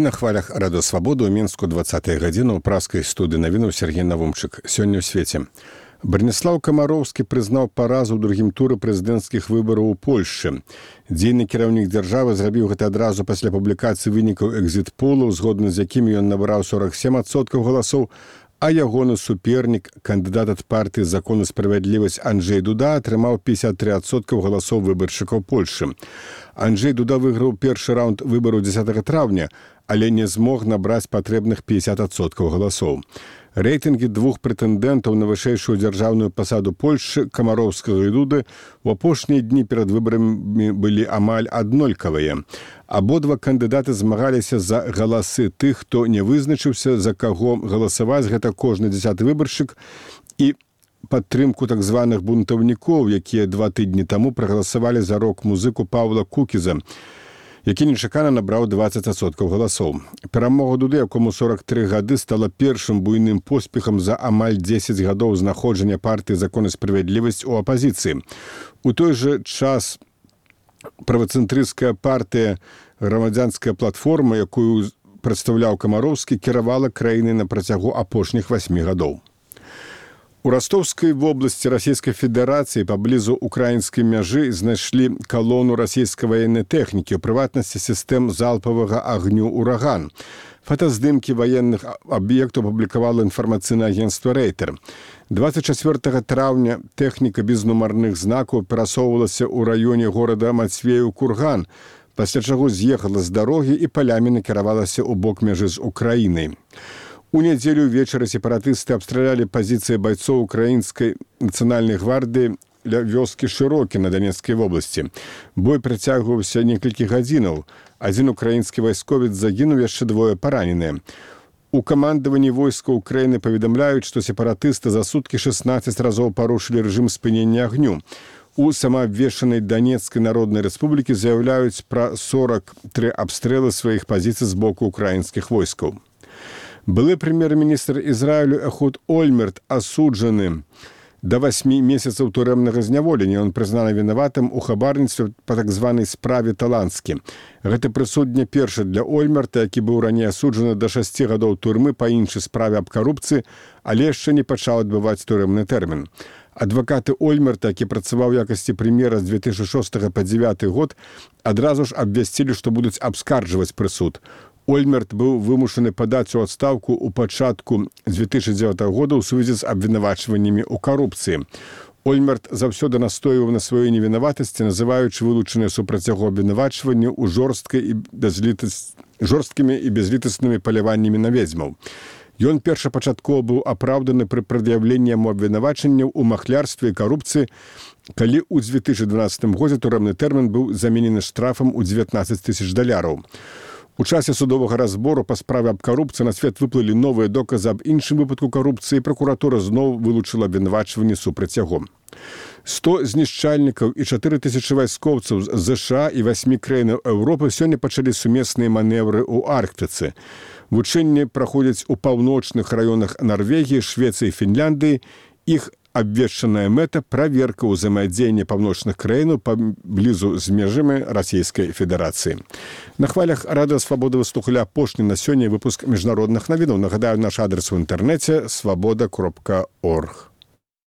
На хвалях Радыё Свабода ў Мінску 20 гадзіну ў праскай студыі навінаў Сергей Навумчык. Сёння ў свеце. Браніслаў Камароўскі прызнаў паразу ў другім туры прэзідэнцкіх выбараў у Польшчы. Дзейны кіраўнік дзяржавы зрабіў гэта адразу пасля публікацыі вынікаў экзіт-полаў, згодна з якімі ён набраў 47% галасоў, а ягоны супернік, кандыдат ад партыі «Закон і справядлівасць» Анджэй Дуда атрымаў 53% галасоў выбаршчыкаў Польшчы. Анджэй Дуда выйграў першы раунд выбараў 10 траўня, але не змог набраць патрэбных 50% галасоў. Рэйтынгі двух прэтэндэнтаў на вышэйшую дзяржаўную пасаду Польшчы, Камароўскага і Дуды, у апошнія дні перад выбарамі былі амаль аднолькавыя. Абодва кандыдаты змагаліся за галасы тых, хто не вызначыўся, за каго галасаваць, гэта кожны 10-ы выбаршчык, і падтрымку так званых бунтаўнікоў, якія 2 тыдні таму прагаласавалі за рок-музыку Паўла Кукіза, які нечакана набраў 20% галасоў. Перамога Дуды, якому 43 гады, стала першым буйным поспехам за амаль 10 гадоў знаходжання партыі «Закон і справядлівасць» у апазіцыі. У той жа час правацэнтрысцкая партыя «Грамадзянская платформа», якую прадстаўляў Камароўскі, кіравала краінай на працягу апошніх 8 гадоў. У Ростовскай вобласці Расійскай Федэрацыі паблізу украінскай мяжы знайшлі калону расійскай ваеннай тэхнікі, у прыватнасці сістэм залпавага агню «Ураган». Фотаздымкі ваенных аб'ектаў публікавала інфармацыйнае агенцтва «Рэйтер». 24 траўня тэхніка без нумарных знакаў перасоўвалася ў раёне горада Мацвеў-Курган, пасля чаго з'ехала з дарогі і палямі накіравалася ў бок мяжы з Украінай. У нядзелю ўвечары сепаратысты абстралялі пазіцыі байцоў украінскай нацыянальнай гвардыі ля вёскі Шырокі на Данецкай вобласці. Бой працягваўся некалькі гадзінаў. Адзін украінскі вайсковец загінуў, яшчэ 2 параненыя. У камандаванні войска Украіны паведамляюць, што сепаратысты за суткі 16 разоў парушылі рэжым спынення агню. У самаабвешчанай Данецкай народнай рэспублікі заяўляюць пра 43 абстрэлы сваіх пазіцый з боку украінскіх войскаў. Былы прэм'ер-міністр Ізраілю Эхуд Ольмерт асуджаны да 8 месяцаў турэмнага зняволення. Ён прызнаны вінаватым у хабарніцтве па так званай справе Таланскі. Гэта прысуд не першы для Ольмерта, які быў раней асуджаны да 6 гадоў турмы па іншай справе аб карупцыі, але яшчэ не пачаў адбываць турэмны тэрмін. Адвакаты Ольмерта, які працаваў у якасці прэм'ера з 2006 па 2009 год, адразу ж абвясцілі, што будуць абскарджваць прысуд. Ольмерт быў вымушаны падаць у адстаўку ў пачатку 2009 года ў сувязі з абвінавачваннямі ў карупцыі. Ольмерт заўсёды настойваў на сваёй невінаватасці, называючы вылучаныя супраць яго абвінавачванні ў жорсткімі і безлітаснымі паляваннямі на ведзьмаў. Ён першапачаткова быў апраўданы пры прад'яўленні яму абвінавачанняў у махлярстве і карупцыі, калі ў 2012 годзе турэмны тэрмін быў заменены штрафам у $19 000. У часе судовага разбору па справе аб карупцыі на свет выплылі новыя доказы аб іншым выпадку карупцыі, і пракуратура зноў вылучыла абвінавачванні супраць яго. 100 знішчальнікаў і 4000 вайскоўцаў з ЗША і 8 краінаў Еўропы сёння пачалі сумесныя манеўры ў Арктыцы. Вучэнні праходзяць у паўночных раёнах Нарвегіі, Швецыі і Фінляндыі. Іх абвешчаная мэта – праверка ўзаемадзеяння паўночных краінаў паблізу з межамі Расійскай Федэрацыі. На хвалях Радыё Свабода вы слухалі апошні на сёння выпуск міжнародных навінаў. Нагадаю, наш адрес у інтэрнэце – swaboda.org.